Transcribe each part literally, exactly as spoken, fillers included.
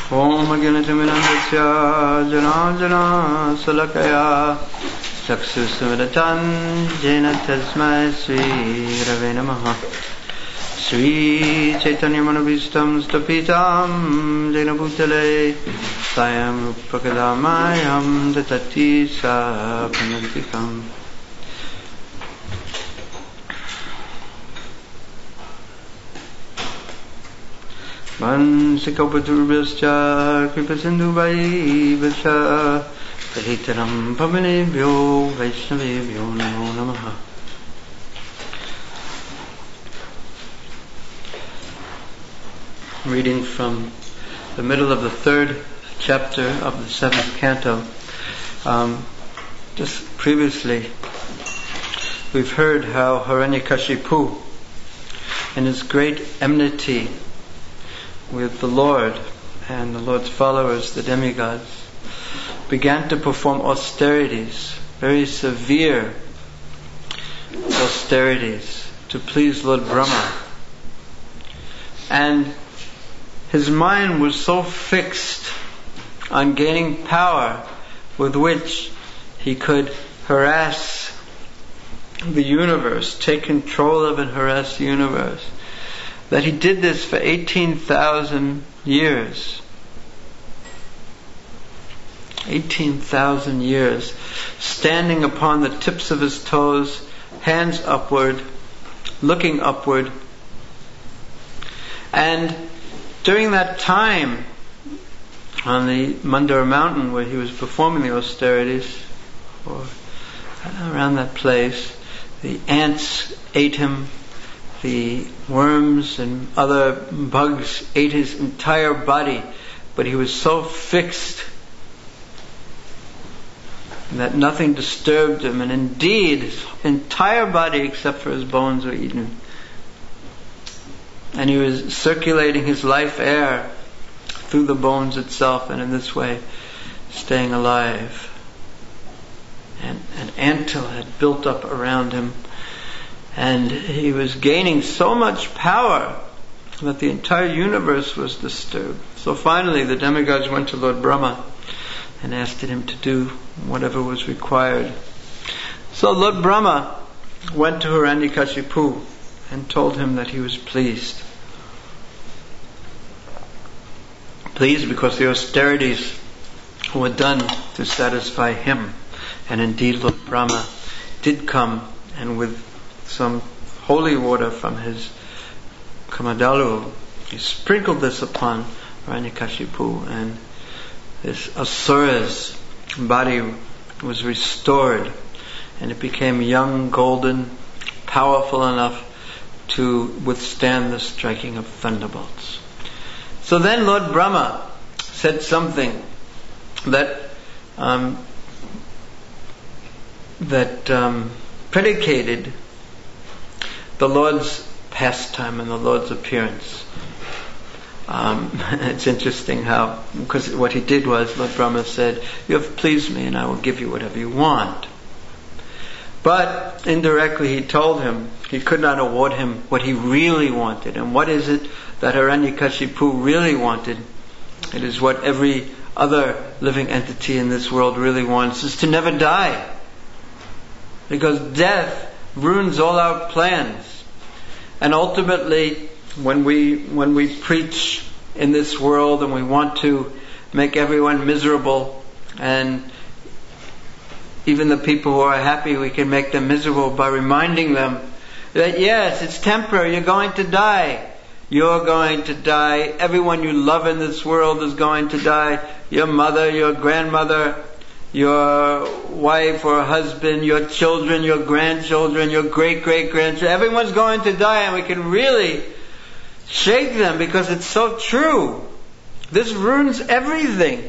Om Agyanatimirandasya Janajana Salakaya Chaksusumidatan Jena Tasmai Sri Rave Namaha Sri Chaitanya Manabhistam Stapitam Jena Bhutale Sayam Rupakadamayam Datati Sa Panatikam. Vansikaupaturvascha Kripasindhubai Vasha Pahitaram Pavanebhyo Vaishnavebhyo Namo Namaha. Reading from the middle of the third chapter of the seventh canto. Um, just previously we've heard how Hiranyakashipu, in his great enmity with the Lord and the Lord's followers, the demigods, began to perform austerities, very severe austerities, to please Lord Brahma. And his mind was so fixed on gaining power with which he could harass the universe, take control of and harass the universe, that he did this for eighteen thousand years. eighteen thousand years, standing upon the tips of his toes, hands upward, looking upward. And during that time, on the Mandara mountain where he was performing the austerities, or around that place, the ants ate him. The worms and other bugs ate his entire body, but he was so fixed that nothing disturbed him, and indeed his entire body except for his bones were eaten. And he was circulating his life air through the bones itself, and in this way staying alive. And an anthill had built up around him, and he was gaining so much power that the entire universe was disturbed. So finally the demigods went to Lord Brahma and asked him to do whatever was required. So Lord Brahma went to Hiranyakashipu and told him that he was pleased. Pleased because the austerities were done to satisfy him. And indeed Lord Brahma did come, and with some holy water from his Kamadalu, he sprinkled this upon Hiranyakashipu, and this Asura's body was restored, and it became young, golden, powerful enough to withstand the striking of thunderbolts. So then Lord Brahma said something that um, that um, predicated the Lord's pastime and the Lord's appearance. Um, it's interesting how, because what he did was, Lord Brahma said, "You have pleased me and I will give you whatever you want." But indirectly he told him he could not award him what he really wanted. And what is it that Hiranyakashipu really wanted? It is what every other living entity in this world really wants, is to never die. Because death ruins all our plans. And ultimately, when we when we preach in this world and we want to make everyone miserable, and even the people who are happy, we can make them miserable by reminding them that yes, it's temporary, you're going to die. You're going to die. Everyone you love in this world is going to die. Your mother, your grandmother, your wife or husband, your children, your grandchildren, your great-great-grandchildren. Everyone's going to die, and we can really shake them because it's so true. This ruins everything.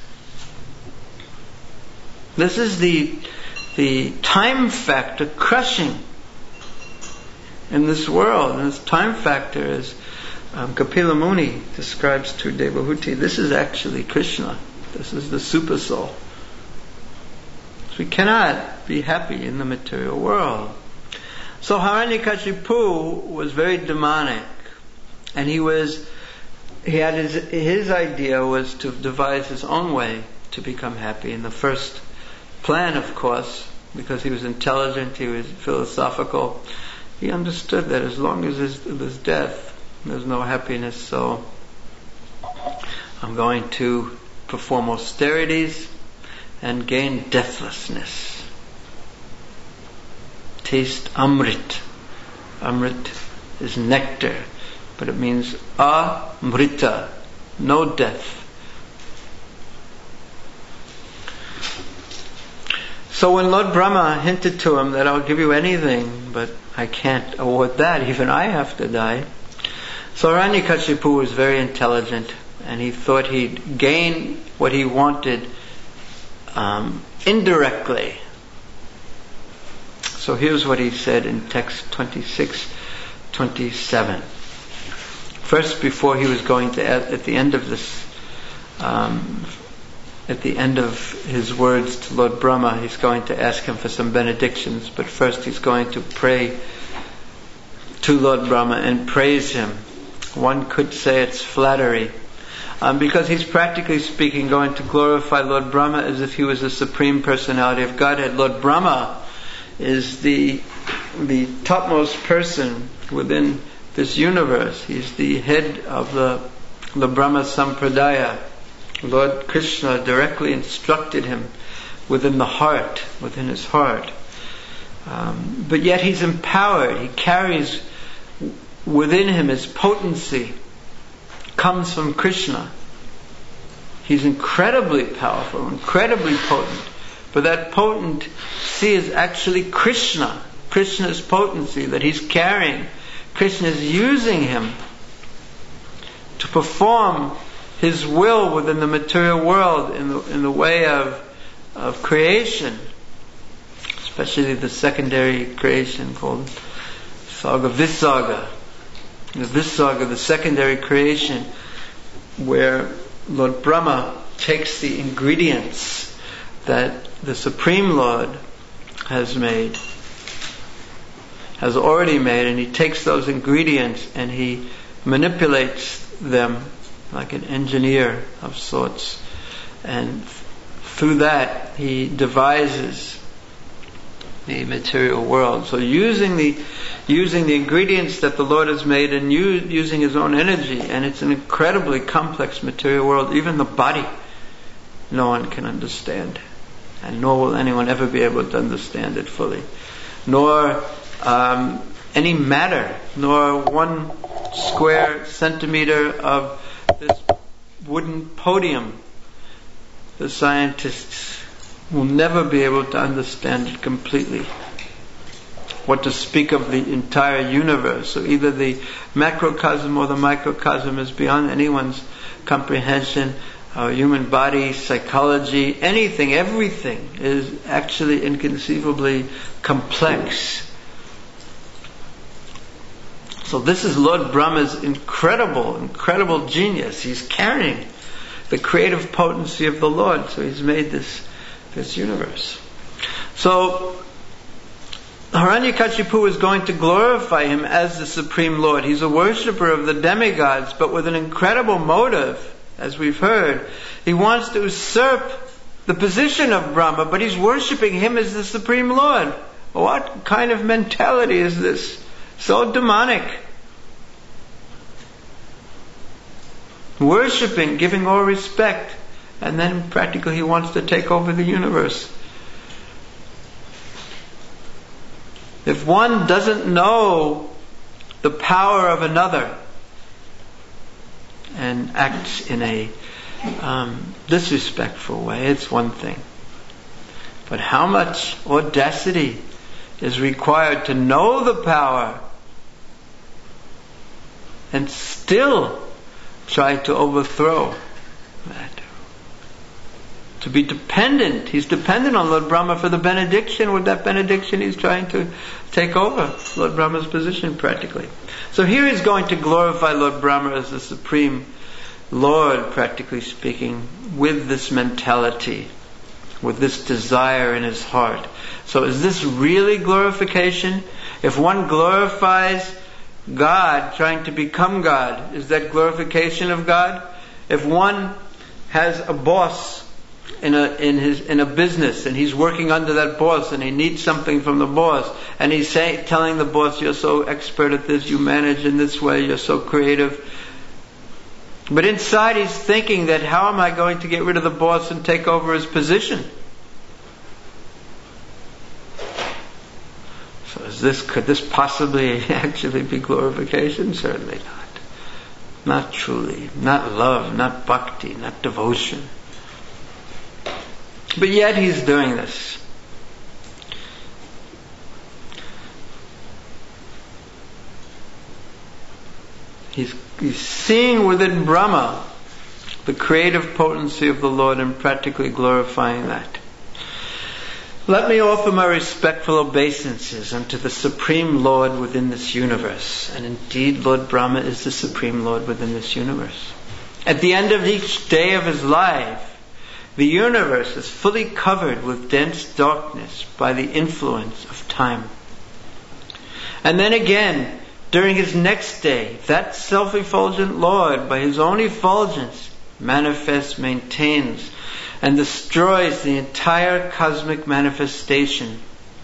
This is the, the time factor crushing in this world. And this time factor is, um, Kapila Muni describes to Devahuti, this is actually Krishna. This is the super soul. So we cannot be happy in the material world. So Hiranyakashipu was very demonic, and he was he had his, his idea was to devise his own way to become happy. And the first plan, of course, because he was intelligent, he was philosophical, he understood that as long as there's, there's death, there's no happiness. So I'm going to perform austerities and gain deathlessness. Taste Amrit. Amrit is nectar, but it means Amrita, no death. So when Lord Brahma hinted to him that I'll give you anything, but I can't award that, even I have to die. So Hiranyakashipu was very intelligent, and he thought he'd gain what he wanted um, indirectly. So here's what he said in text twenty-six twenty-seven. First, before he was going to, at, at the end of this, um, at the end of his words to Lord Brahma, he's going to ask him for some benedictions. But first, he's going to pray to Lord Brahma and praise him. One could say it's flattery, um, because he's practically speaking going to glorify Lord Brahma as if he was the Supreme Personality of Godhead. Lord Brahma is the the topmost person within this universe. He's the head of the, the Brahma Sampradaya. Lord Krishna directly instructed him within the heart, within his heart. Um, but yet he's empowered. He carries within him his potency. Comes from Krishna. He's incredibly powerful, incredibly potent. But that potency is actually Krishna. Krishna's potency that he's carrying. Krishna is using him to perform his will within the material world in the, in the way of, of creation. Especially the secondary creation called Sarga Visarga. The Visarga, the secondary creation, where Lord Brahma takes the ingredients that the Supreme Lord has made, has already made, and he takes those ingredients and he manipulates them like an engineer of sorts, and through that he devises the material world. So using the using the ingredients that the Lord has made and u- using his own energy, and it's an incredibly complex material world. Even the body no one can understand, and nor will anyone ever be able to understand it fully, nor um, any matter, nor one square centimeter of this wooden podium. The scientists will never be able to understand it completely. What to speak of the entire universe. So either the macrocosm or the microcosm is beyond anyone's comprehension. Our human body, psychology, anything, everything is actually inconceivably complex. So this is Lord Brahma's incredible, incredible genius. He's carrying the creative potency of the Lord. So he's made this, this universe. So Hiranyakashipu is going to glorify him as the Supreme Lord. He's a worshipper of the demigods, but with an incredible motive, as we've heard. He wants to usurp the position of Brahma, but he's worshipping him as the Supreme Lord. What kind of mentality is this? So demonic. Worshipping, giving all respect, and then practically he wants to take over the universe. If one doesn't know the power of another and acts in a um, disrespectful way, it's one thing. But how much audacity is required to know the power and still try to overthrow that? To be dependent. He's dependent on Lord Brahma for the benediction. With that benediction he's trying to take over Lord Brahma's position practically. So here he's going to glorify Lord Brahma as the Supreme Lord, practically speaking, with this mentality, with this desire in his heart. So is this really glorification? If one glorifies God trying to become God, is that glorification of God? If one has a boss in a in his in a business and he's working under that boss and he needs something from the boss and he's saying, telling the boss, you're so expert at this, you manage in this way, you're so creative. But inside he's thinking that how am I going to get rid of the boss and take over his position? So is this could this possibly actually be glorification? Certainly not. Not truly. Not love, not bhakti, not devotion. But yet he's doing this. He's, he's seeing within Brahma the creative potency of the Lord and practically glorifying that. Let me offer my respectful obeisances unto the Supreme Lord within this universe. And indeed, Lord Brahma is the Supreme Lord within this universe. At the end of each day of his life, the universe is fully covered with dense darkness by the influence of time. And then again, during his next day, that self-effulgent Lord, by his own effulgence, manifests, maintains, and destroys the entire cosmic manifestation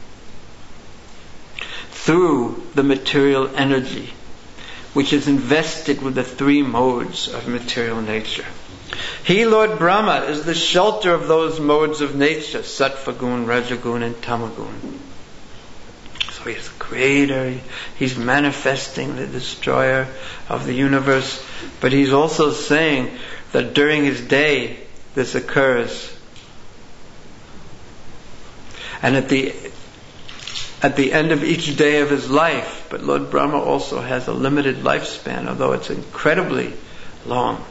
through the material energy, which is invested with the three modes of material nature. He, Lord Brahma, is the shelter of those modes of nature, Sattva Gun, Rajagun, and Tamagun. So he's the creator, he's manifesting the destroyer of the universe, but he's also saying that during his day this occurs. And at the at the end of each day of his life, but Lord Brahma also has a limited lifespan, although it's incredibly long.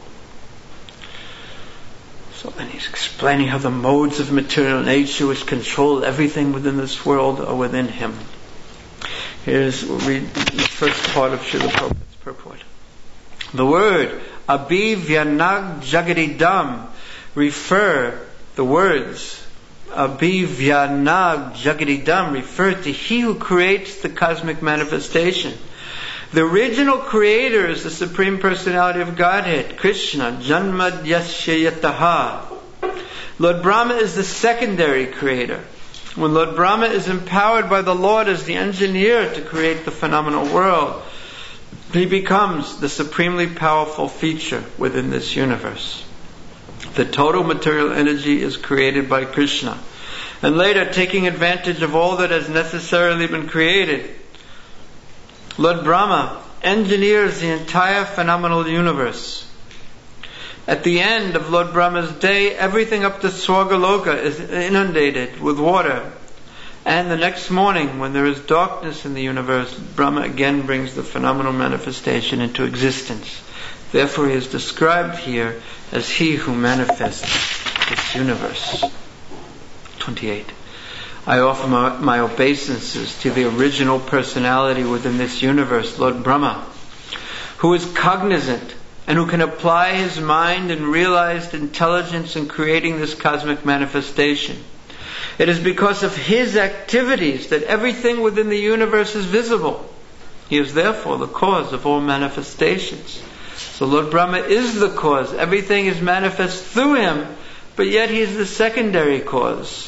So, and he's explaining how the modes of material nature which control everything within this world are within him. Here's, we'll read the first part of Srila Prabhupada's purport. The word Abhivyanag Jagadidam refer, the words Abhivyanag Jagadidam refer to he who creates the cosmic manifestation. The original creator is the Supreme Personality of Godhead, Krishna, Janmad Yasya Yataha. Lord Brahma is the secondary creator. When Lord Brahma is empowered by the Lord as the engineer to create the phenomenal world, he becomes the supremely powerful feature within this universe. The total material energy is created by Krishna. And later, taking advantage of all that has necessarily been created, Lord Brahma engineers the entire phenomenal universe. At the end of Lord Brahma's day, everything up to Swargaloka is inundated with water. And the next morning, when there is darkness in the universe, Brahma again brings the phenomenal manifestation into existence. Therefore he is described here as he who manifests this universe. twenty-eight. I offer my, my obeisances to the original personality within this universe, Lord Brahma, who is cognizant and who can apply his mind and realized intelligence in creating this cosmic manifestation. It is because of his activities that everything within the universe is visible. He is therefore the cause of all manifestations. So Lord Brahma is the cause. Everything is manifest through him, but yet he is the secondary cause.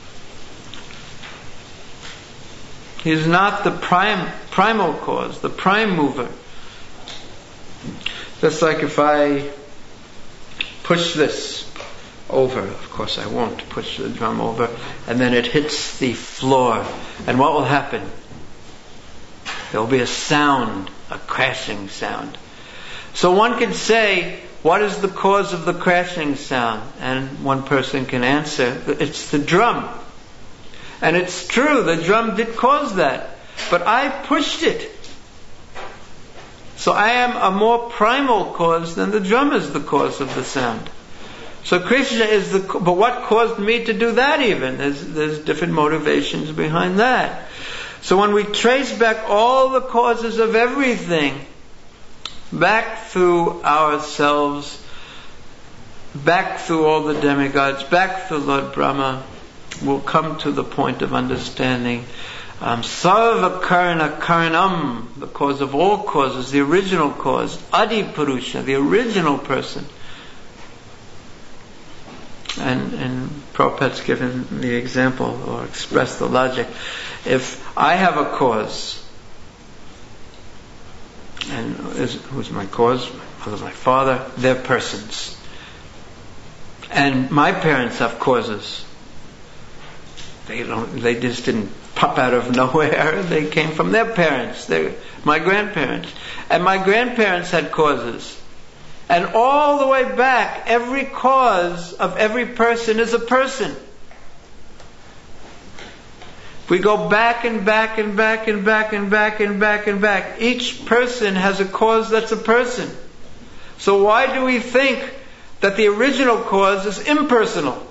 He is not the prime, primal cause, the prime mover. Just like if I push this over, of course I won't push the drum over, and then it hits the floor, and what will happen? There will be a sound, a crashing sound. So one can say, what is the cause of the crashing sound? And one person can answer, it's the drum. And it's true, the drum did cause that. But I pushed it. So I am a more primal cause than the drum is the cause of the sound. So Krishna is the... But what caused me to do that even? There's, there's different motivations behind that. So when we trace back all the causes of everything, back through ourselves, back through all the demigods, back through Lord Brahma, we'll come to the point of understanding Um, Sarva Karana Karanam, the cause of all causes, the original cause. Adi Purusha, the original person. And, and Prabhupada's given the example or expressed the logic. If I have a cause, and is, who's my cause? My mother, my father, they're persons. And my parents have causes. They don't. They just didn't pop out of nowhere. They came from their parents. They're my grandparents, and my grandparents had causes. And all the way back, every cause of every person is a person. If we go back and back and back and back and back and back and back, each person has a cause that's a person. So why do we think that the original cause is impersonal?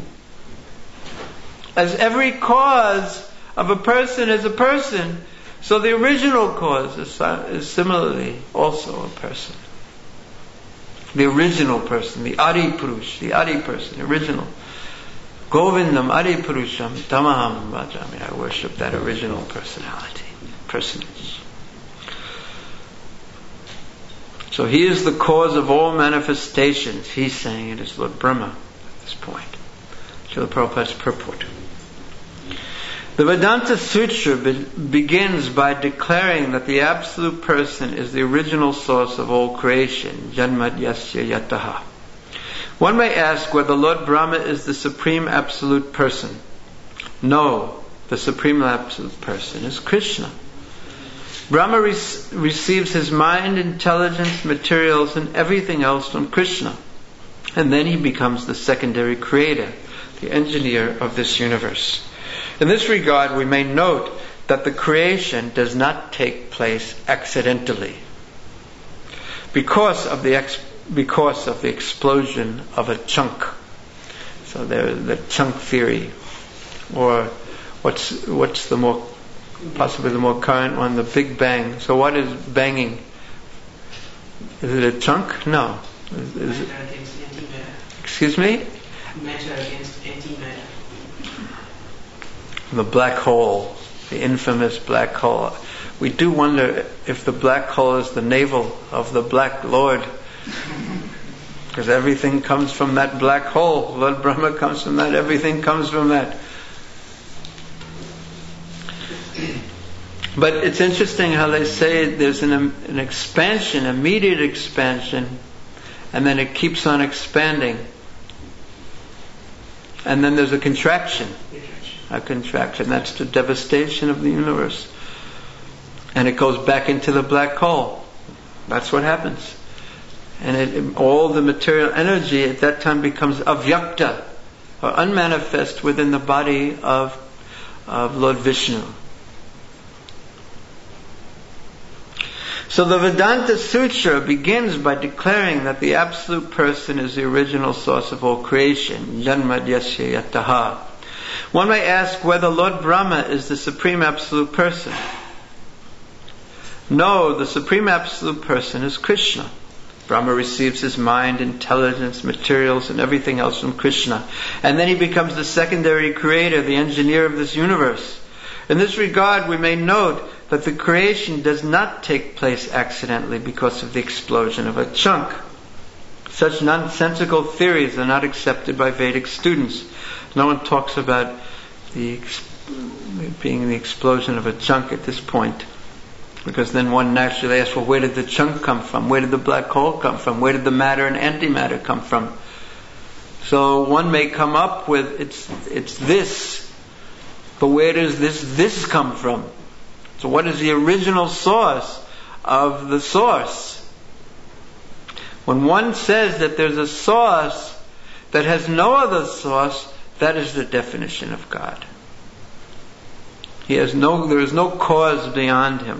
As every cause of a person is a person, so the original cause is, is similarly also a person. The original person, the Adi Purush, the Adi person, the original. Govindam Adi Purusham Tamaham Bhajami. I worship that original personality, personage. So he is the cause of all manifestations. He's saying it is Lord Brahma at this point. Srila Prabhupada's purport. The Vedanta Sutra be- begins by declaring that the Absolute Person is the original source of all creation, Janmad Yasya Yataha. One may ask whether Lord Brahma is the Supreme Absolute Person. No, the Supreme Absolute Person is Krishna. Brahma re- receives his mind, intelligence, materials, and everything else from Krishna. And then he becomes the secondary creator, the engineer of this universe. In this regard, we may note that the creation does not take place accidentally because of the ex- because of the explosion of a chunk. So there, the chunk theory, or what's what's the more possibly the more current one, the Big Bang. So what is banging? Is it a chunk? No. Is, is it, excuse me? Matter against antimatter. The black hole, the infamous black hole. We do wonder if the black hole is the navel of the Black Lord, because everything comes from that black hole. Lord Brahma comes from that. Everything comes from that. But it's interesting how they say there's an, an expansion, immediate expansion, and then it keeps on expanding. And then there's a contraction. A contraction. That's the devastation of the universe. And it goes back into the black hole. That's what happens. And it, all the material energy at that time becomes avyakta, or unmanifest within the body of, of Lord Vishnu. So the Vedanta Sutra begins by declaring that the Absolute Person is the original source of all creation, Janmad Yasya Yataha. One may ask whether Lord Brahma is the Supreme Absolute Person. No, the Supreme Absolute Person is Krishna. Brahma receives his mind, intelligence, materials, and everything else from Krishna. And then he becomes the secondary creator, the engineer of this universe. In this regard, we may note that the creation does not take place accidentally because of the explosion of a chunk. Such nonsensical theories are not accepted by Vedic students. No one talks about the being the explosion of a chunk at this point, because then one naturally asks, well, where did the chunk come from? Where did the black hole come from? Where did the matter and antimatter come from? So one may come up with it's it's this, but where does this this come from? So what is the original source of the source? When one says that there's a source that has no other source, that is the definition of God. He has no, there is no cause beyond him.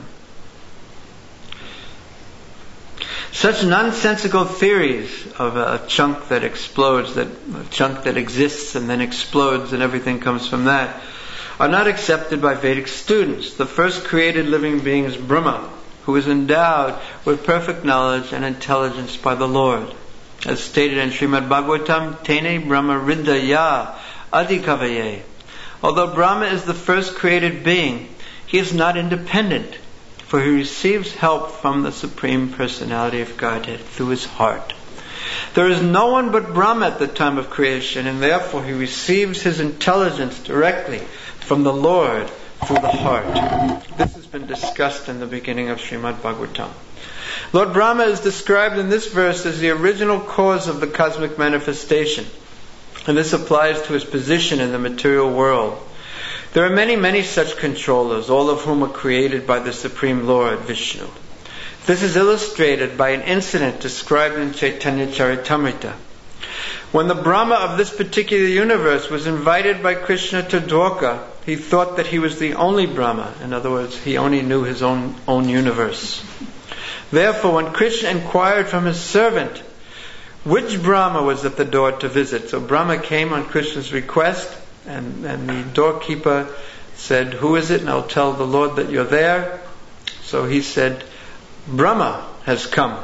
Such nonsensical theories of a chunk that explodes, that a chunk that exists and then explodes and everything comes from that, are not accepted by Vedic students. The first created living being is Brahma, who is endowed with perfect knowledge and intelligence by the Lord. As stated in Srimad Bhagavatam, Tene Brahma Riddhaya Adhikavaye. Although Brahma is the first created being, he is not independent, for he receives help from the Supreme Personality of Godhead through his heart. There is no one but Brahma at the time of creation, and therefore he receives his intelligence directly from the Lord through the heart. This has been discussed in the beginning of Srimad Bhagavatam. Lord Brahma is described in this verse as the original cause of the cosmic manifestation, and this applies to his position in the material world. There are many, many such controllers, all of whom are created by the Supreme Lord, Vishnu. This is illustrated by an incident described in Chaitanya Charitamrita. When the Brahma of this particular universe was invited by Krishna to Dwarka, he thought that he was the only Brahma. In other words, he only knew his own, own universe. Therefore, when Krishna inquired from his servant which Brahma was at the door to visit, so Brahma came on Krishna's request, and, and the doorkeeper said, "Who is it? And I'll tell the Lord that you're there." So he said, "Brahma has come."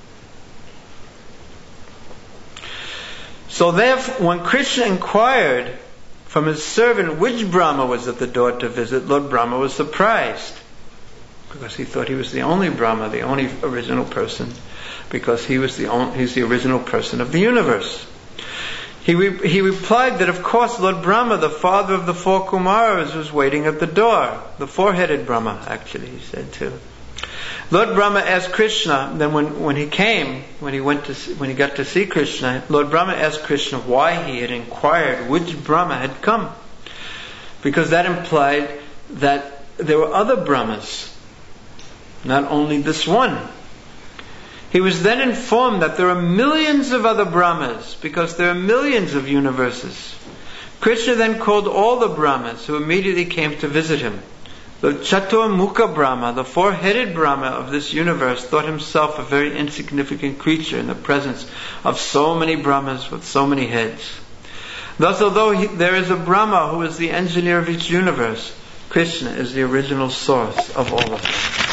So therefore, when Krishna inquired from his servant which Brahma was at the door to visit, Lord Brahma was surprised, because he thought he was the only Brahma, the only original person, because he was the only, he's the original person of the universe. He re, he replied that of course Lord Brahma, the father of the four Kumaras, was waiting at the door. The four-headed Brahma, actually, he said too. Lord Brahma asked Krishna, then when, when he came, when he went to see, when he got to see Krishna, Lord Brahma asked Krishna why he had inquired which Brahma had come, because that implied that there were other Brahmas, not only this one. He was then informed that there are millions of other Brahmas, because there are millions of universes. Krishna then called all the Brahmas, who immediately came to visit him. The Chatur Mukha Brahma, the four-headed Brahma of this universe, thought himself a very insignificant creature in the presence of so many Brahmas with so many heads. Thus, although he, there is a Brahma who is the engineer of each universe, Krishna is the original source of all of them.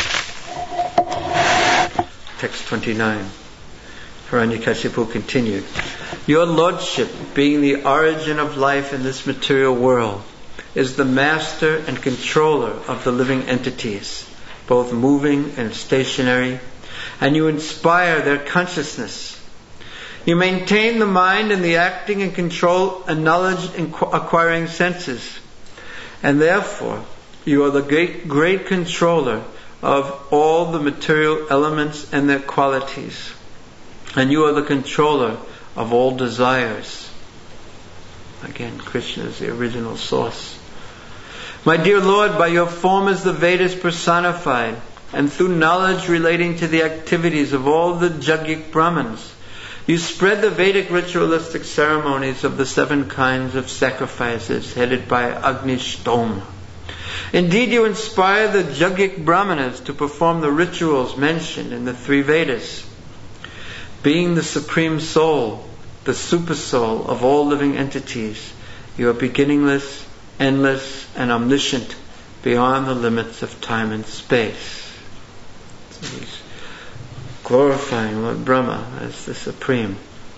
Text twenty-nine. Hiranyakashipu continued, "Your Lordship, being the origin of life in this material world, is the master and controller of the living entities, both moving and stationary, and you inspire their consciousness. You maintain the mind and the acting and control and knowledge acquiring senses, and therefore you are the great, great controller of all the material elements and their qualities, and you are the controller of all desires." Again, Krishna is the original source. "My dear Lord, by your form is the Vedas personified, and through knowledge relating to the activities of all the Jaggic Brahmins, you spread the Vedic ritualistic ceremonies of the seven kinds of sacrifices headed by Agni Shtoma. Indeed, you inspire the Jaggic Brahmanas to perform the rituals mentioned in the three Vedas. Being the Supreme Soul, the Super Soul of all living entities, you are beginningless, endless, and omniscient beyond the limits of time and space." So he's glorifying Lord Brahma as the Supreme.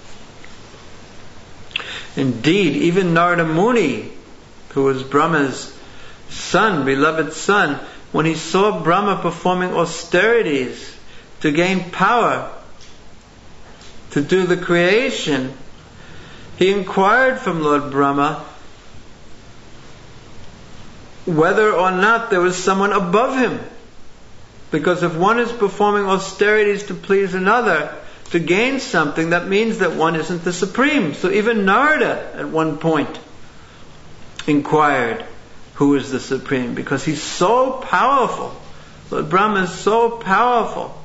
Indeed, even Narada Muni, who was Brahma's son, beloved son, when he saw Brahma performing austerities to gain power to do the creation, he inquired from Lord Brahma whether or not there was someone above him. Because if one is performing austerities to please another, to gain something, that means that one isn't the Supreme. So even Narada at one point inquired who is the Supreme, because he's so powerful. Lord Brahma is so powerful.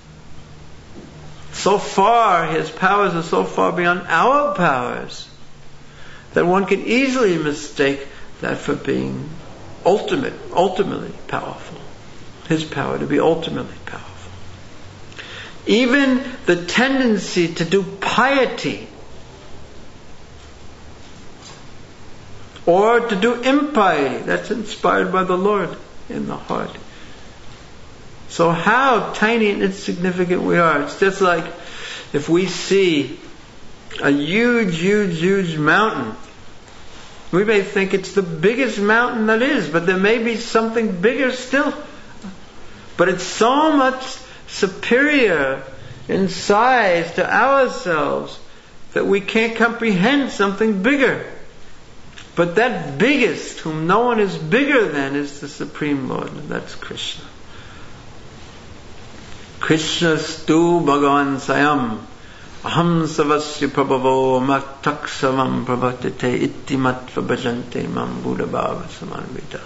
So far, his powers are so far beyond our powers that one can easily mistake that for being ultimate, ultimately powerful. His power to be ultimately powerful. Even the tendency to do piety or to do impiety, that's inspired by the Lord in the heart. So how tiny and insignificant we are. It's just like if we see a huge, huge, huge mountain We may think it's the biggest mountain that is, but there may be something bigger still. But it's so much superior in size to ourselves that we can't comprehend something bigger. But that biggest, whom no one is bigger than, is the Supreme Lord, and that's Krishna. Krishna stu bhagavan sayam aham savasya prabhavo mataksavam prabhatate iti matva bhajante mam buddha bhava samanvita.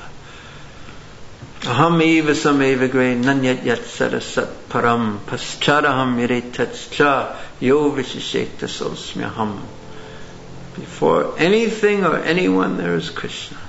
Aham eva sameva gre nanyat yat sarasat param pascharaham yiretatcha yo vishishekta sosmyaham. Before anything or anyone there is Krishna.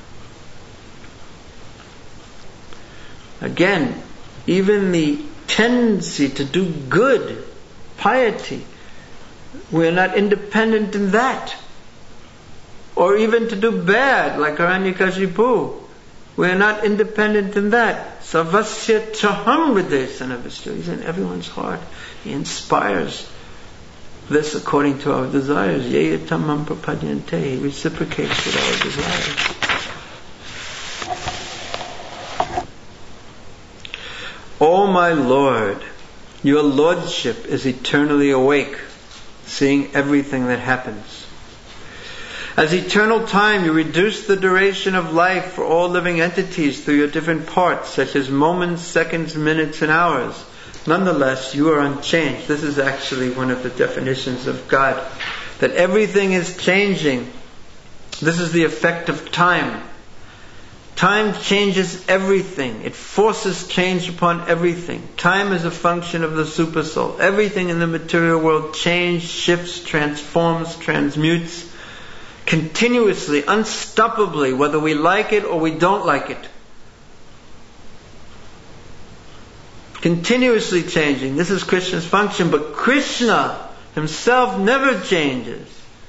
Again, even the tendency to do good, piety, we're not independent in that. Or even to do bad, like Hiranyakashipu, we're not independent in that. Savasya chaham videsana vishnu. He's in everyone's heart. He inspires this according to our desires. Yeyatamam prapadyante. He reciprocates with our desires. O my Lord, your Lordship is eternally awake, seeing everything that happens. As eternal time, you reduce the duration of life for all living entities through your different parts, such as moments, seconds, minutes, and hours. Nonetheless, you are unchanged. This is actually one of the definitions of God, that everything is changing. This is the effect of time. Time changes everything. It forces change upon everything. Time is a function of the Supersoul. Everything in the material world changes, shifts, transforms, transmutes, continuously, unstoppably, whether we like it or we don't like it. Continuously changing. This is Krishna's function, but Krishna himself never changes.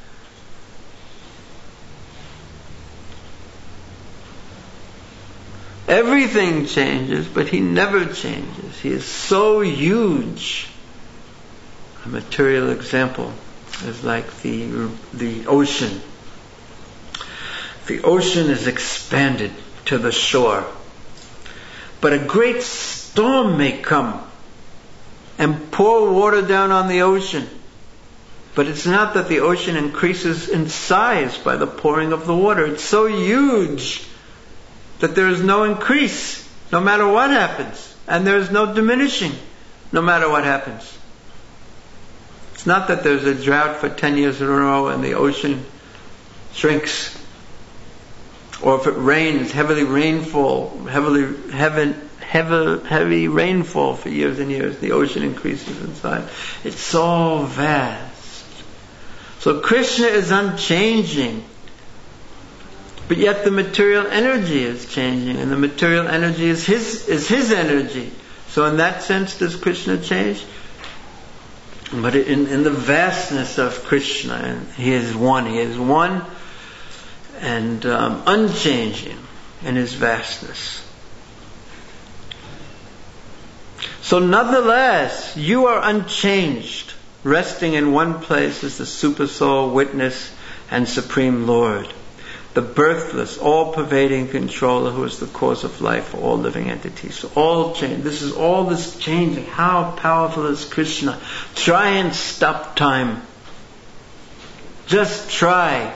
Everything changes, but he never changes. He is so huge. A material example is like the the ocean. The ocean is expanded to the shore, but a great storm may come and pour water down on the ocean. But it's not that the ocean increases in size by the pouring of the water. It's so huge that there is no increase, no matter what happens. And there is no diminishing, no matter what happens. It's not that there's a drought for ten years in a row and the ocean shrinks. Or if it rains, heavily rainfall, heavily, heavy, heavy, heavy rainfall for years and years, the ocean increases in size. It's so vast. So Krishna is unchanging. But yet the material energy is changing, and the material energy is his is his energy. So in that sense, does Krishna change? But in, in the vastness of Krishna, and he is one. He is one and um, unchanging in his vastness. So nonetheless, you are unchanged, resting in one place as the Supersoul, Witness, and Supreme Lord. The birthless, all-pervading controller who is the cause of life for all living entities. So all change. This is all this changing. How powerful is Krishna? Try and stop time. Just try.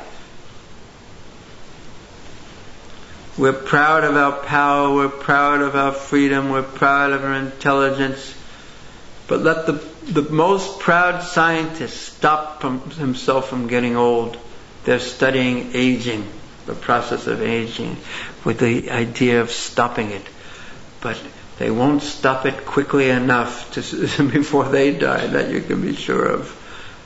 We're proud of our power. We're proud of our freedom. We're proud of our intelligence. But let the, the most proud scientist stop from himself from getting old. They're studying aging. The process of aging, with the idea of stopping it, but they won't stop it quickly enough to, before they die. That you can be sure of.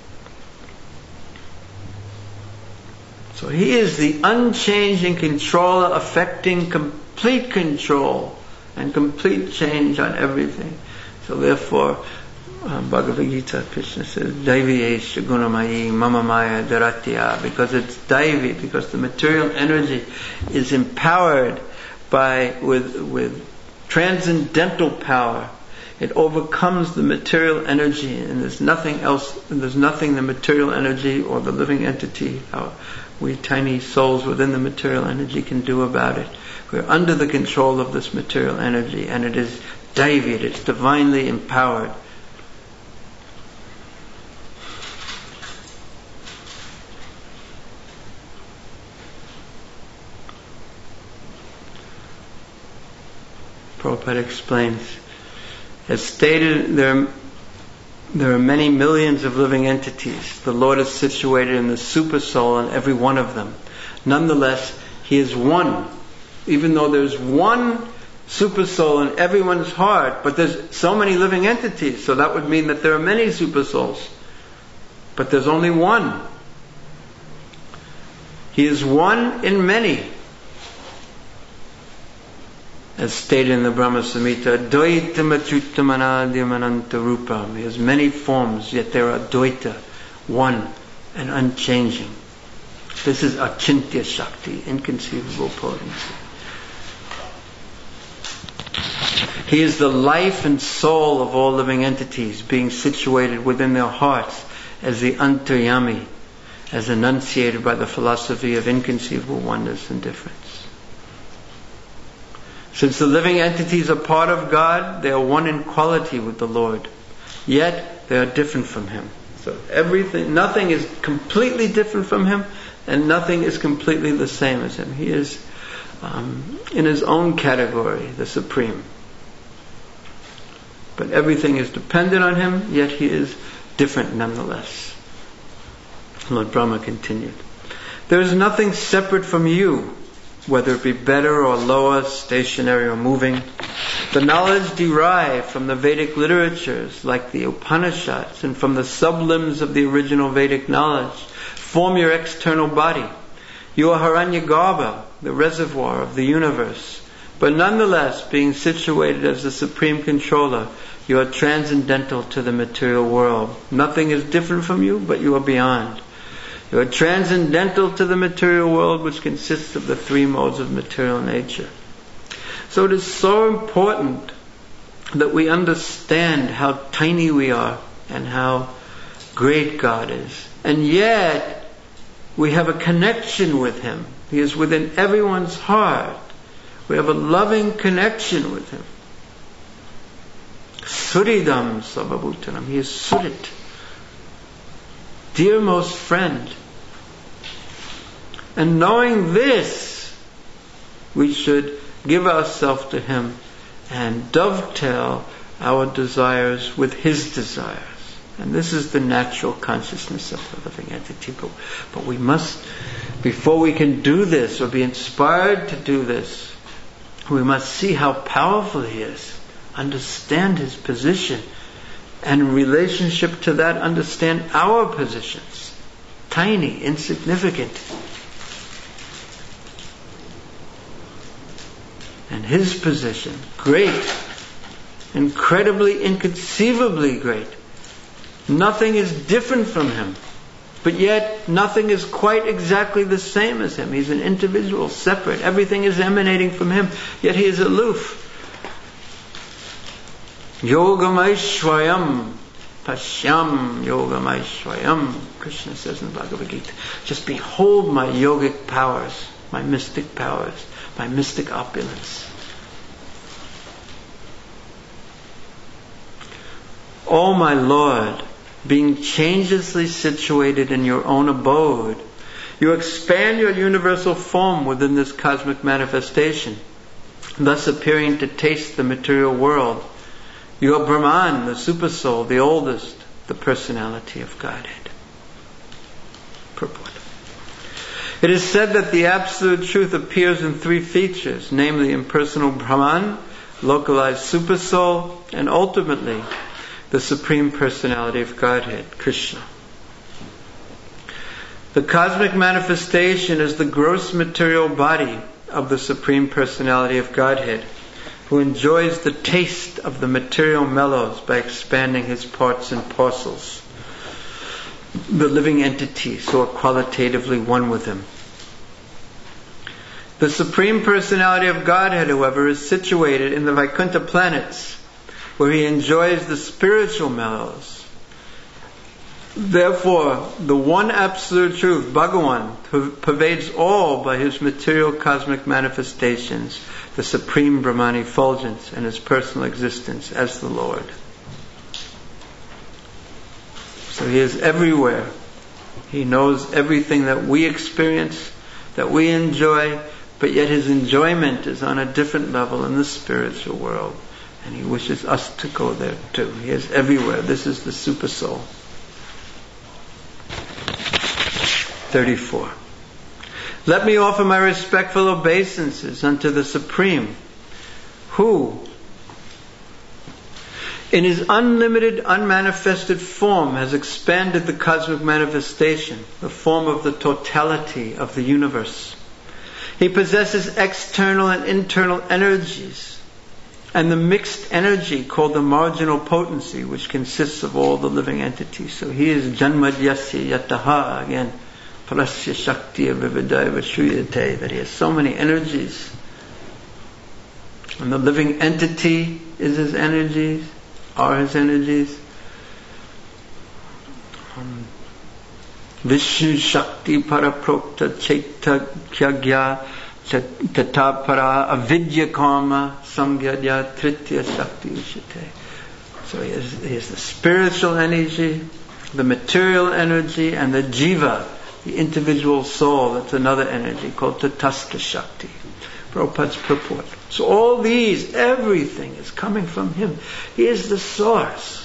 So he is the unchanging controller, affecting complete control and complete change on everything. So therefore, Um, Bhagavad Gita, Krishna says, Daiviyesha gunamayi mama maya dharatya, because it's Daivi, because the material energy is empowered by with with transcendental power. It overcomes the material energy, and there's nothing else. And there's nothing the material energy or the living entity, our we tiny souls within the material energy can do about it. We're under the control of this material energy, and it is David, it's divinely empowered. Prabhupada explains, as stated, there are, there are many millions of living entities. The Lord is situated in the super soul in every one of them. Nonetheless, He is one. Even though there's one super soul in everyone's heart, but there's so many living entities, so that would mean that there are many super souls. But there's only one. He is one in many. As stated in the Brahma Samhita, Dvaita Achyutam Anadyam Ananta Rupam. He has many forms, yet there are Dvaita, one and unchanging. This is Achintya Shakti, inconceivable potency. He is the life and soul of all living entities, being situated within their hearts as the Antaryami, as enunciated by the philosophy of inconceivable oneness and difference. Since the living entities are part of God, they are one in quality with the Lord. Yet they are different from Him. So everything, nothing is completely different from Him, and nothing is completely the same as Him. He is um, in His own category, the Supreme. But everything is dependent on Him, yet He is different nonetheless. Lord Brahma continued, there is nothing separate from you, whether it be better or lower, stationary or moving. The knowledge derived from the Vedic literatures, like the Upanishads, and from the sublimbs of the original Vedic knowledge, form your external body. You are Hiranyagarbha, the reservoir of the universe. But nonetheless, being situated as the supreme controller, you are transcendental to the material world. Nothing is different from you, but you are beyond. You are transcendental to the material world, which consists of the three modes of material nature. So it is so important that we understand how tiny we are and how great God is. And yet, we have a connection with Him. He is within everyone's heart. We have a loving connection with Him. Suridam Savabhutanam. He is Surit. Dearmost friend. And knowing this, we should give ourselves to Him and dovetail our desires with His desires. And this is the natural consciousness of the living entity. But, but we must, before we can do this or be inspired to do this, we must see how powerful He is, understand His position, and in relationship to that, understand our positions. Tiny, insignificant. And His position, great, incredibly, inconceivably great. Nothing is different from Him, but yet nothing is quite exactly the same as Him. He's an individual, separate. Everything is emanating from Him, yet He is aloof. Yogamaishvayam Pashyam Yogamaishvayam, Krishna says in the Bhagavad Gita. Just behold my yogic powers, my mystic powers, my mystic opulence. O my Lord, being changelessly situated in your own abode, you expand your universal form within this cosmic manifestation, thus appearing to taste the material world. You are Brahman, the Supersoul, the oldest, the personality of Godhead. Purport. It is said that the Absolute Truth appears in three features, namely impersonal Brahman, localized Supersoul, and ultimately the Supreme Personality of Godhead, Krishna. The cosmic manifestation is the gross material body of the Supreme Personality of Godhead, who enjoys the taste of the material mellows by expanding his parts and parcels. The living entities who are qualitatively one with Him. The Supreme Personality of Godhead, however, is situated in the Vaikuntha planets, where He enjoys the spiritual mellows. Therefore, the one absolute truth, Bhagawan, who pervades all by his material cosmic manifestations, the supreme Brahman effulgence and his personal existence as the Lord. So he is everywhere. He knows everything that we experience, that we enjoy, but yet his enjoyment is on a different level in the spiritual world. And he wishes us to go there too. He is everywhere. This is the Super Soul. thirty-four. Let me offer my respectful obeisances unto the Supreme, who, in his unlimited, unmanifested form, has expanded the cosmic manifestation, the form of the totality of the universe. He possesses external and internal energies, and the mixed energy called the marginal potency, which consists of all the living entities. So he is Janmadyasya Yataha, again, Parasya Shaktiya Vividaiva Shruyate, that he has so many energies. And the living entity is his energies, are his energies. Um, Vishnu Shakti Paraprokta Chaita Kyagya Tatapara Avidya Karma Samgyadya Tritya Shakti Ushite. So he has, he has the spiritual energy, the material energy, and the jiva, the individual soul. That's another energy called Tatastha Shakti. Prabhupada's purport. So all these, everything is coming from him. He is the source.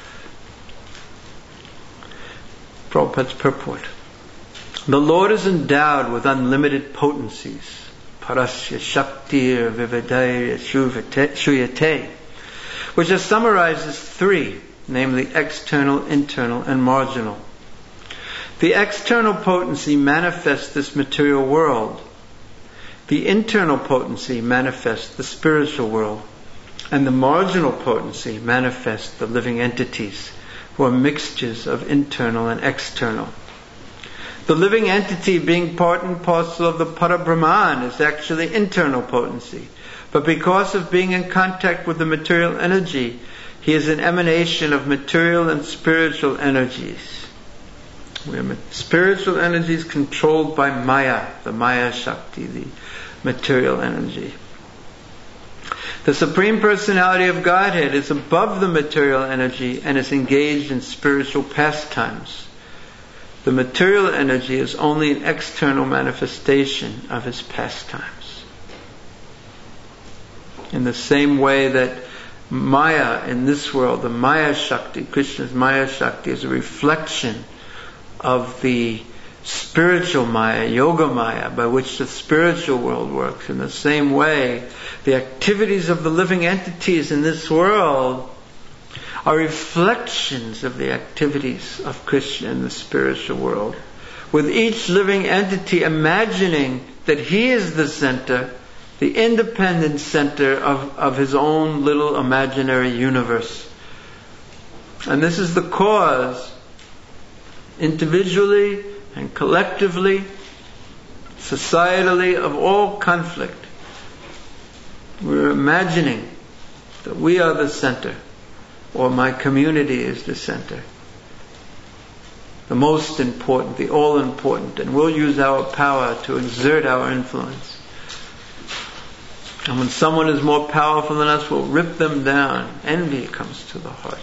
Prabhupada's purport. The Lord is endowed with unlimited potencies. Parasya Shaktir Vividaya Shruyate, which are summarized as three, namely external, internal, and marginal. The external potency manifests this material world. The internal potency manifests the spiritual world. And the marginal potency manifests the living entities, who are mixtures of internal and external. The living entity, being part and parcel of the Parabrahman, is actually internal potency. But because of being in contact with the material energy, he is an emanation of material and spiritual energies. We are spiritual energies controlled by Maya, the Maya Shakti, the material energy. The Supreme Personality of Godhead is above the material energy and is engaged in spiritual pastimes. The material energy is only an external manifestation of his pastimes. In the same way that Maya in this world, the Maya Shakti, Krishna's Maya Shakti, is a reflection of the spiritual Maya, Yoga Maya, by which the spiritual world works. In the same way, the activities of the living entities in this world are reflections of the activities of Krishna in the spiritual world, with each living entity imagining that he is the center, the independent center of, of his own little imaginary universe. And this is the cause, individually and collectively, societally, of all conflict. We're imagining that we are the center, or my community is the center, the most important, the all-important, and we'll use our power to exert our influence. And when someone is more powerful than us, we'll rip them down. Envy comes to the heart.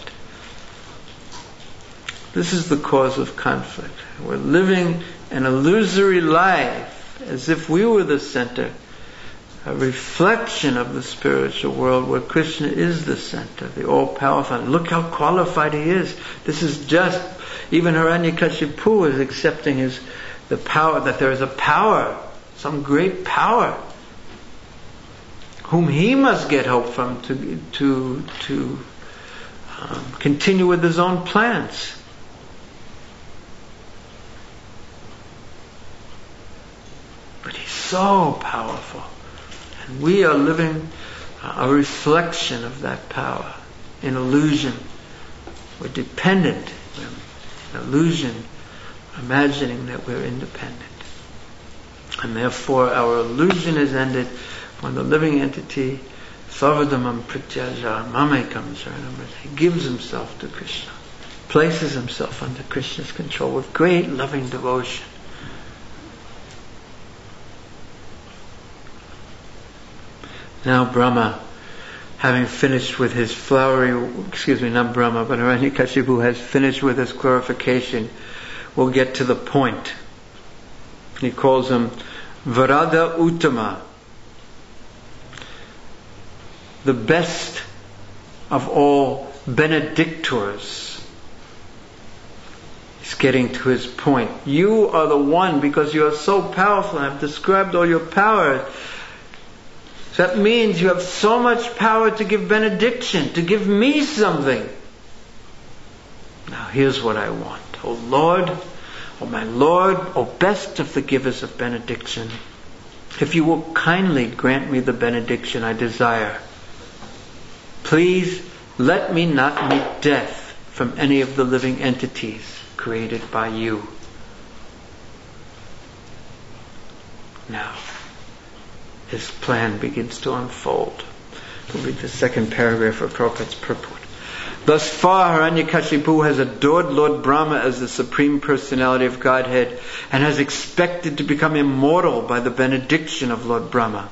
This is the cause of conflict. We're living an illusory life as if we were the center, a reflection of the spiritual world where Krishna is the center, the all-powerful. And look how qualified he is. This is just, even Hiranyakashipu is accepting his, the power, that there is a power, some great power, whom he must get help from to, to, to um, continue with his own plans. But he's so powerful. And we are living a reflection of that power, in illusion. We're dependent, we're in illusion, imagining that we're independent. And therefore our illusion is ended when the living entity, Sarvadhamam Prityaja Mamekam Sharanam, he gives himself to Krishna. places himself under Krishna's control with great loving devotion. Now Brahma, having finished with his flowery, excuse me, not Brahma, but Hiranyakashipu has finished with his glorification, will get to the point. He calls him Varada Uttama, the best of all benedictors. He's getting to his point. You are the one, because you are so powerful. I've described all your power. So that means you have so much power to give benediction, to give me something. Now here's what I want. O Lord, O my Lord, O best of the givers of benediction, if you will kindly grant me the benediction I desire, please let me not meet death from any of the living entities created by you. Now, his plan begins to unfold. We'll read the second paragraph of Prabhupada's purport. Thus far, Hiranyakashipu has adored Lord Brahma as the Supreme Personality of Godhead and has expected to become immortal by the benediction of Lord Brahma.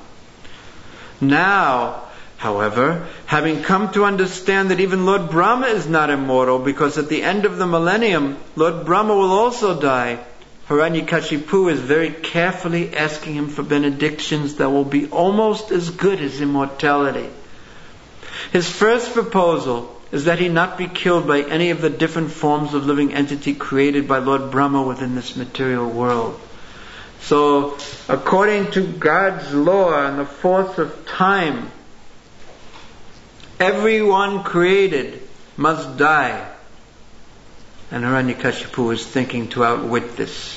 Now, however, having come to understand that even Lord Brahma is not immortal, because at the end of the millennium, Lord Brahma will also die, Hiranyakashipu is very carefully asking him for benedictions that will be almost as good as immortality. His first proposal is that he not be killed by any of the different forms of living entity created by Lord Brahma within this material world. So, according to God's law and the force of time, everyone created must die. And Hiranyakashipu is thinking to outwit this.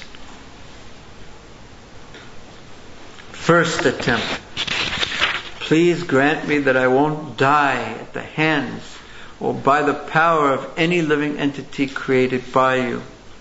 First attempt. Please grant me that I won't die at the hands or by the power of any living entity created by you.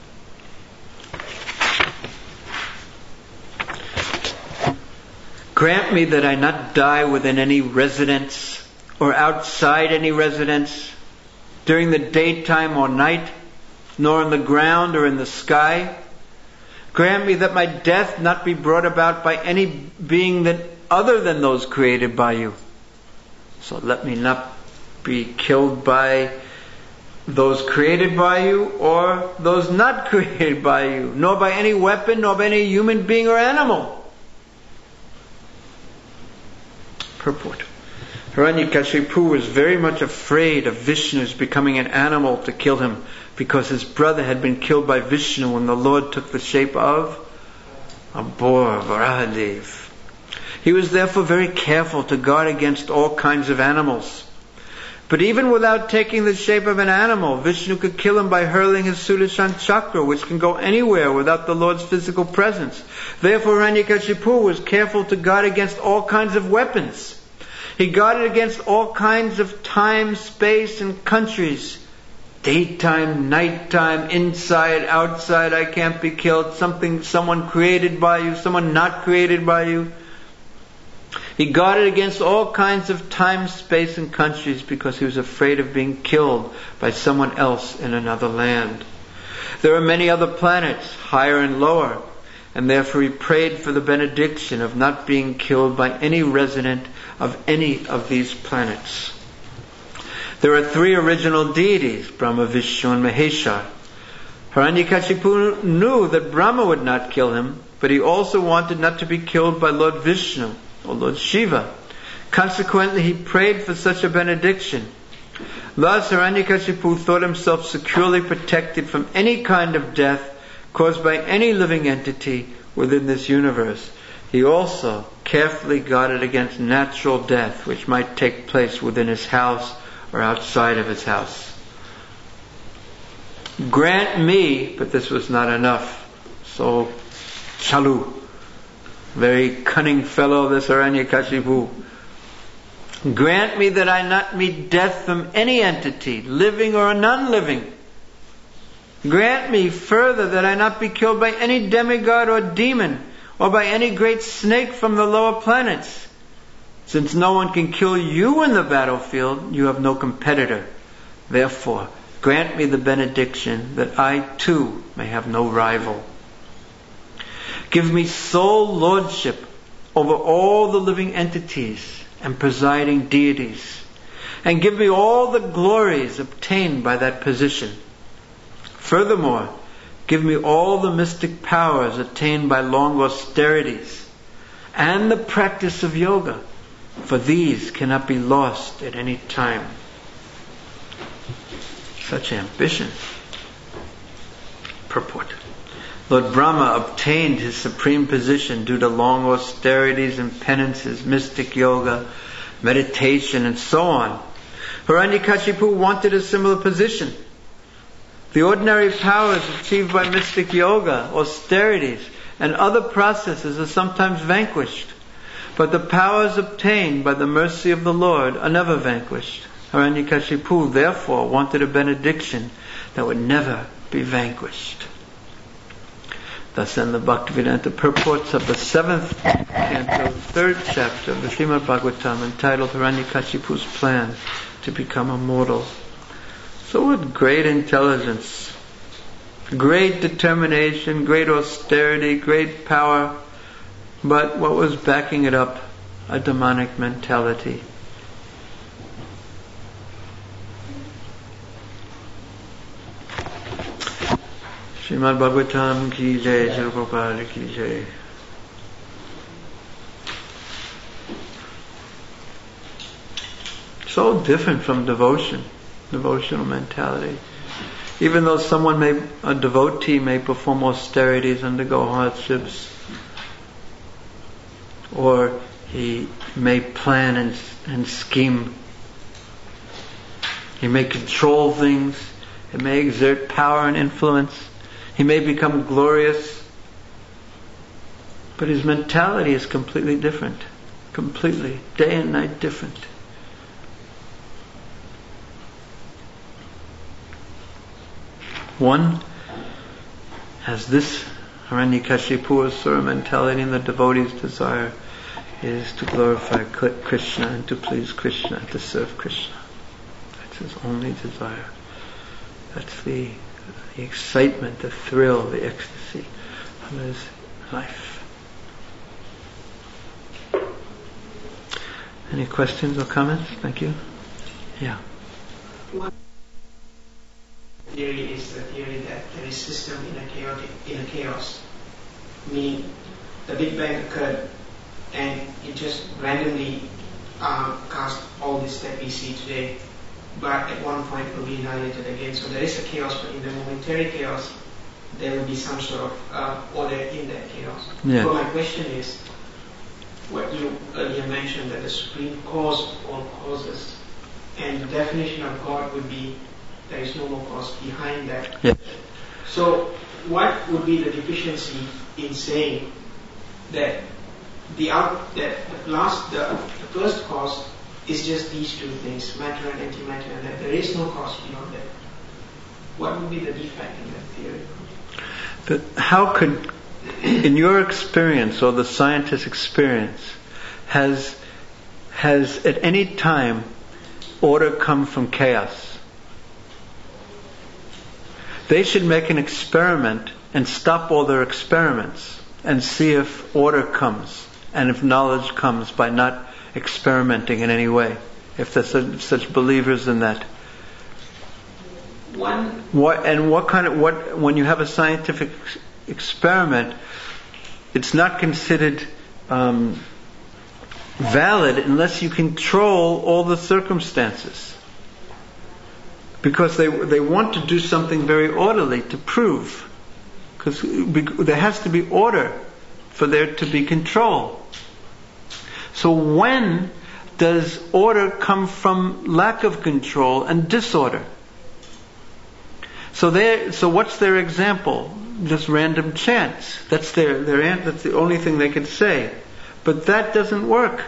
Grant me that I not die within any residence or outside any residence, during the daytime or night, nor on the ground or in the sky. Grant me that my death not be brought about by any being that other than those created by you. So let me not be killed by those created by you or those not created by you, nor by any weapon, nor by any human being or animal. Purport. Hiranyakashipu was very much afraid of Vishnu's becoming an animal to kill him, because his brother had been killed by Vishnu when the Lord took the shape of a boar, Varahadev. He was therefore very careful to guard against all kinds of animals. But even without taking the shape of an animal, Vishnu could kill him by hurling his Sudarshan chakra, which can go anywhere without the Lord's physical presence. Therefore Hiranyakashipu was careful to guard against all kinds of weapons. He guarded against all kinds of time, space, and countries. Daytime, nighttime, inside, outside, I can't be killed. Something, someone created by you, someone not created by you. He guarded against all kinds of time, space, and countries because he was afraid of being killed by someone else in another land. There are many other planets, higher and lower, and therefore he prayed for the benediction of not being killed by any resident of any of these planets. There are three original deities, Brahma, Vishnu, and Maheshwar. Hiranyakashipu knew that Brahma would not kill him, but he also wanted not to be killed by Lord Vishnu or Lord Shiva. Consequently, he prayed for such a benediction. Thus, Hiranyakashipu thought himself securely protected from any kind of death caused by any living entity within this universe. He also carefully guarded against natural death, which might take place within his house or outside of his house. Grant me, but this was not enough. So, Chalu, very cunning fellow, this Hiranyakashipu. Grant me that I not meet death from any entity, living or non-living. Grant me further that I not be killed by any demigod or demon, or by any great snake from the lower planets. Since no one can kill you in the battlefield, you have no competitor. Therefore, grant me the benediction that I too may have no rival. Give me sole lordship over all the living entities and presiding deities, and give me all the glories obtained by that position. Furthermore, give me all the mystic powers attained by long austerities and the practice of yoga, for these cannot be lost at any time. Such ambition. Purport. Lord Brahma obtained his supreme position due to long austerities and penances, mystic yoga, meditation, and so on. Hiranyakashipu wanted a similar position. The ordinary powers achieved by mystic yoga, austerities, and other processes are sometimes vanquished, but the powers obtained by the mercy of the Lord are never vanquished. Hiranyakashipu therefore wanted a benediction that would never be vanquished. Thus end the Bhaktivedanta purports of the seventh canto, third chapter of the Srimad Bhagavatam, entitled Hiranyakashipu's Plan to Become Immortal. So with great intelligence, great determination, great austerity, great power, but what was backing it up? A demonic mentality. Srimad Bhagavatam ki jai, Srila Prabhupada ki jai. So different from devotion, devotional mentality. Even though someone may, a devotee may perform austerities, undergo hardships, or he may plan and, and scheme. He may control things. He may exert power and influence. He may become glorious, but his mentality is completely different. Completely. Day and night different. One has this Hiranyakashipu Asura mentality, and the devotee's desire is to glorify Krishna and to please Krishna and to serve Krishna. That's his only desire. That's the the excitement, the thrill, the ecstasy of his life. Any questions or comments? Thank you. Yeah. One theory is the theory that there is system in a chaotic in a chaos. Meaning the Big Bang occurred and it just randomly um, cast all this that we see today, but at one point will be annihilated again. So there is a chaos, but in the momentary chaos, there will be some sort of uh, order in that chaos. Yeah. So my question is, what you earlier mentioned, that the supreme cause of all causes, and the definition of God would be there is no more cause behind that. Yeah. So what would be the deficiency in saying that the out that the last the, the first cause is just these two things, matter and antimatter, and that there is no cause beyond that? What would be the defect in that theory? But how could, in your experience or the scientist's experience, has has at any time order come from chaos? They should make an experiment and stop all their experiments and see if order comes and if knowledge comes by not experimenting in any way. If there's such, such believers in that. One. What and what kind of what when you have a scientific experiment, it's not considered um, valid unless you control all the circumstances. Because they they want to do something very orderly to prove. Because there has to be order for there to be control. So when does order come from lack of control and disorder? So they so what's their example? Just random chance. That's their their that's the only thing they could say. But that doesn't work.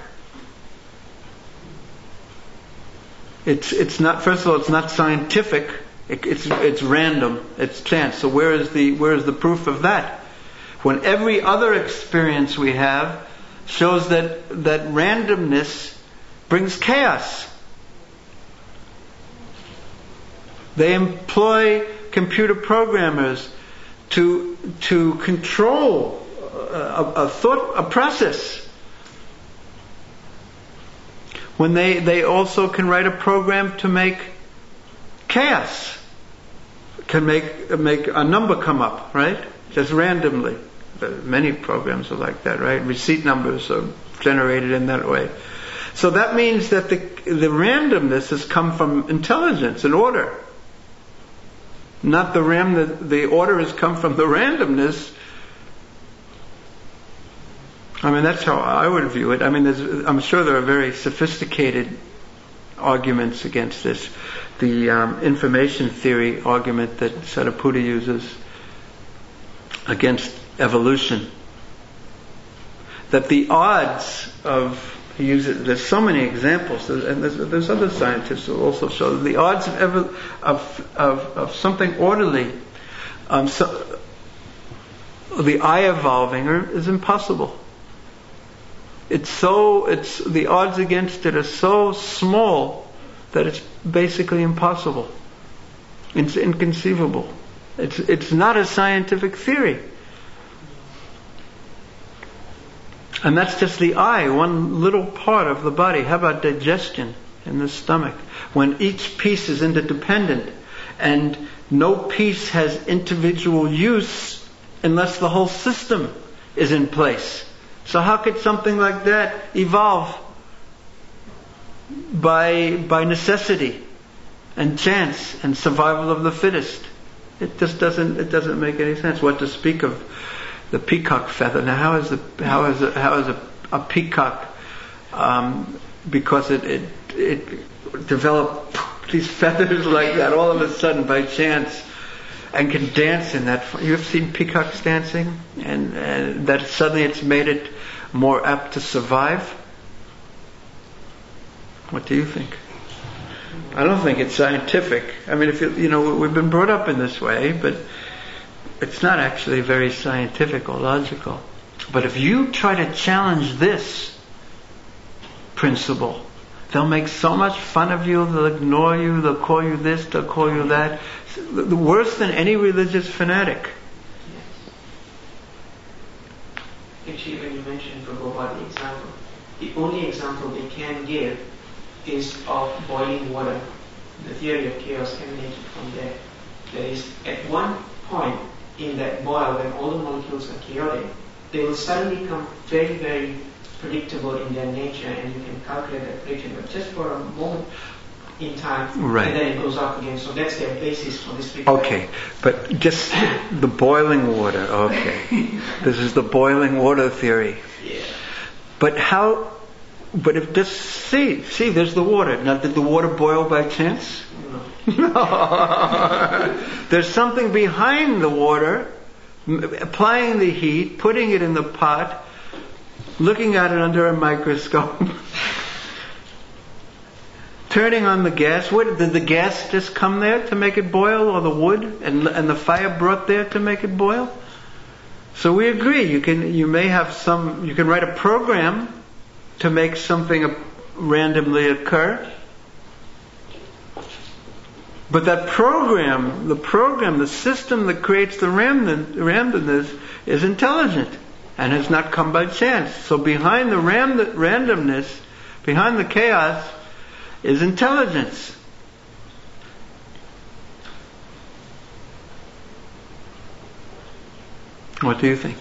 It's it's not. First of all, it's not scientific. It, it's it's random. It's chance. So where is the where is the proof of that? When every other experience we have shows that that randomness brings chaos. They employ computer programmers to to control a, a thought, a process. When they, they also can write a program to make chaos, can make make a number come up, right? Just randomly. Many programs are like that, right? Receipt numbers are generated in that way. So that means that the the randomness has come from intelligence and order. Not the ram. The, the order has come from the randomness. I mean, that's how I would view it. I mean, there's, I'm sure there are very sophisticated arguments against this. The um, information theory argument that Sariputta uses against evolution. That the odds of, he uses, there's so many examples, and there's, there's other scientists who also show that the odds of ever, of, of, of something orderly, um, so, the eye evolving are, is impossible. It's so, it's, the odds against it are so small that it's basically impossible. It's inconceivable. It's, it's not a scientific theory. And that's just the eye, one little part of the body. How about digestion in the stomach? When each piece is interdependent and no piece has individual use unless the whole system is in place. So how could something like that evolve? By, by necessity and chance and survival of the fittest. It just doesn't, it doesn't make any sense. What to speak of the peacock feather. Now how is the, how is a, how is a, a peacock, um, because it, it, it developed these feathers like that all of a sudden by chance and can dance in that. You've seen peacocks dancing, and, and that suddenly it's made it more apt to survive. What do you think? I don't think it's scientific. I mean, if you, you know, we've been brought up in this way, but it's not actually very scientific or logical. But if you try to challenge this principle, they'll make so much fun of you, they'll ignore you, they'll call you this, they'll call you that. The worse than any religious fanatic. Actually, when you mentioned Prabhupada the example, the only example they can give is of boiling water. The theory of chaos emanated from there. That is, at one point in that boil, when all the molecules are chaotic, they will suddenly become very, very predictable in their nature, and you can calculate that prediction, but just for a moment in time, right. And then it goes up again. So that's their basis for this big Okay, bag. But just the boiling water, okay. This is the boiling water theory. Yeah. But how, but if this, see, see, there's the water. Now, did the water boil by chance? No. No. There's something behind the water, applying the heat, putting it in the pot, looking at it under a microscope, turning on the gas. What, did the gas just come there to make it boil, or the wood, and and the fire brought there to make it boil? So we agree. You can, you may have some. You can write a program to make something randomly occur. But that program, the program, the system that creates the random, randomness is intelligent and has not come by chance. So behind the ram, randomness, behind the chaos, is intelligence. What do you think?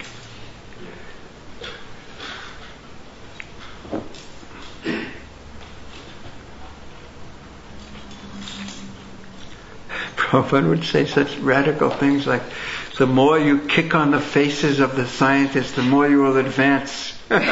Prabhupada would say such radical things like, the more you kick on the faces of the scientists, the more you will advance.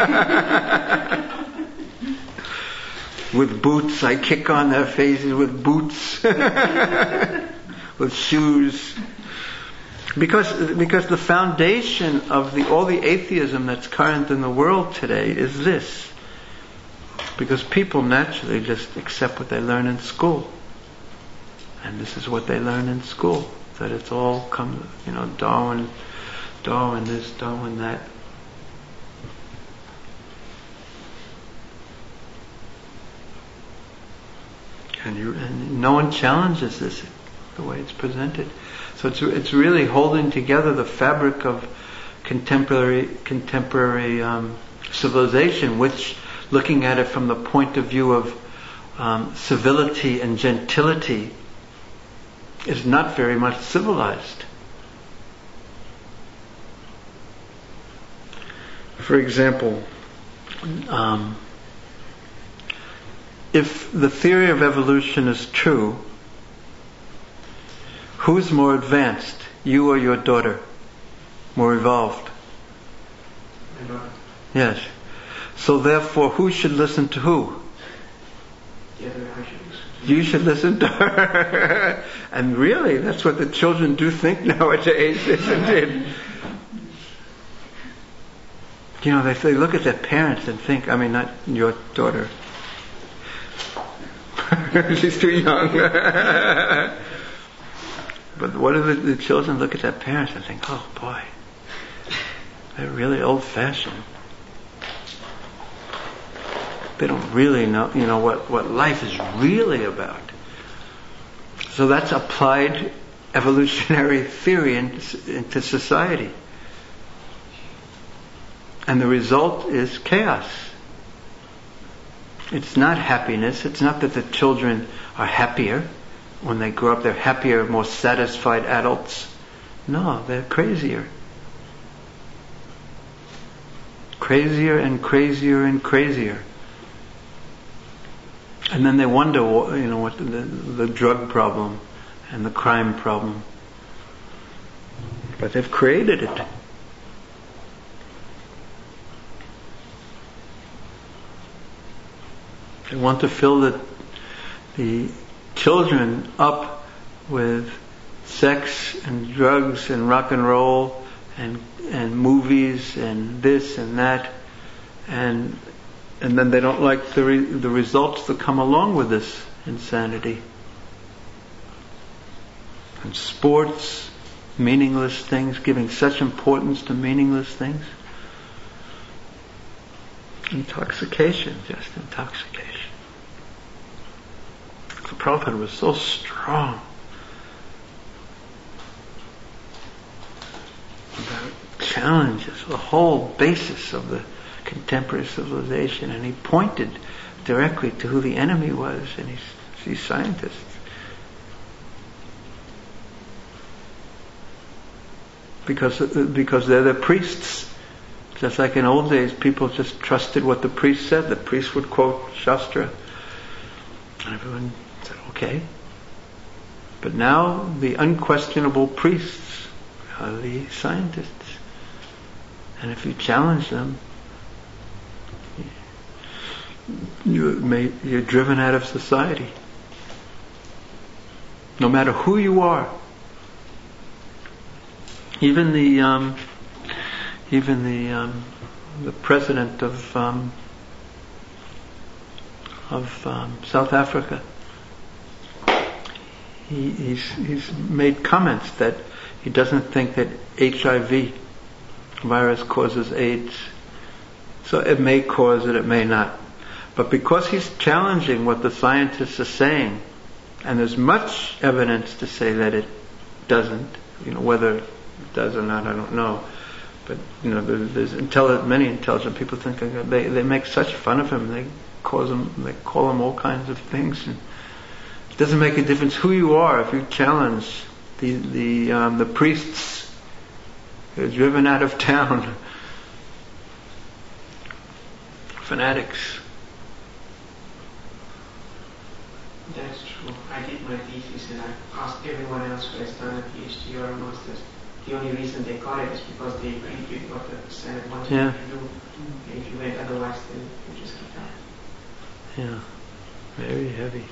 With boots, I kick on their faces with boots. With shoes. Because, because the foundation of the, all the atheism that's current in the world today is this. Because people naturally just accept what they learn in school. And this is what they learn in school. That it's all come, you know, Darwin, Darwin this, Darwin that. And, you, and no one challenges this. the way it's presented. So it's it's really holding together the fabric of contemporary contemporary um, civilization, which, looking at it from the point of view of um, civility and gentility, is not very much civilized. For example, um, if the theory of evolution is true, who's more advanced, you or your daughter? More evolved? My daughter. Yes. So therefore, who should listen to who? The other way I should listen. You should listen to her. And really, that's what the children do think nowadays, isn't it? You know, they, they look at their parents and think, I mean, not your daughter. She's too young. But what do the, the children look at their parents and think, oh boy, they're really old-fashioned. They don't really know, you know, what, what life is really about. So that's applied evolutionary theory into, into society. And the result is chaos. It's not happiness. It's not that the children are happier. When they grow up, they're happier, more satisfied adults. No, they're crazier. Crazier and crazier and crazier. And then they wonder, you know, what the, the drug problem and the crime problem. But they've created it. They want to fill the, the children up with sex and drugs and rock and roll and and movies and this and that, and and then they don't like the re, the results that come along with this insanity. And sports, meaningless things, giving such importance to meaningless things. Intoxication, just intoxication. The Prabhupada was so strong about challenges, the whole basis of the contemporary civilization, and he pointed directly to who the enemy was, and he's, these scientists. Because, because they're the priests. Just like in old days, people just trusted what the priest said. The priest would quote Shastra. And everyone said, okay. But now the unquestionable priests are the scientists. And if you challenge them, you may, you're driven out of society. No matter who you are. Even the um, even the um, the president of um, of um, South Africa, he, he's he's made comments that he doesn't think that H I V virus causes AIDS. So it may cause it, it may not. But because he's challenging what the scientists are saying, and there's much evidence to say that it doesn't, you know, whether it does or not, I don't know. But you know, there's intelligent, many intelligent people think they they make such fun of him. They cause him, they call him all kinds of things. And it doesn't make a difference who you are if you challenge the the um, the priests who are driven out of town, fanatics. That's true. I did my thesis and I asked everyone else who has done a PhD or a master's. The only reason they got it is because they agreed with what the Senate wanted yeah. to do. And if you went otherwise, then you just kicked out. Yeah, very heavy.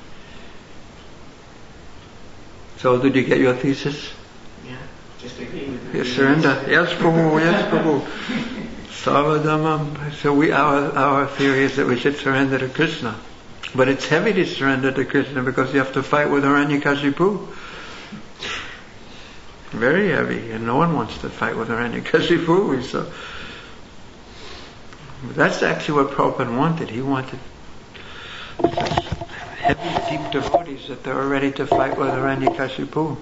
So, did you get your thesis? Yeah, just agreeing with the Yes, surrender. Yes, Prabhu. Yes, Prabhu. Sarvadhamam. So, we our our theory is that we should surrender to Krishna, but it's heavy to surrender to Krishna because you have to fight with Hiranyakashipu. Very heavy, and no one wants to fight with Hiranyakashipu. So that's actually what Prabhupada wanted. He wanted such heavy, deep great devotees that they were ready to fight with Hiranyakashipu.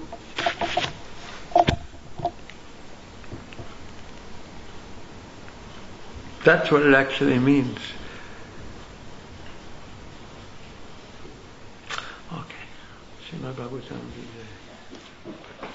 That's what it actually means. Okay. Srimad Bhagavatam.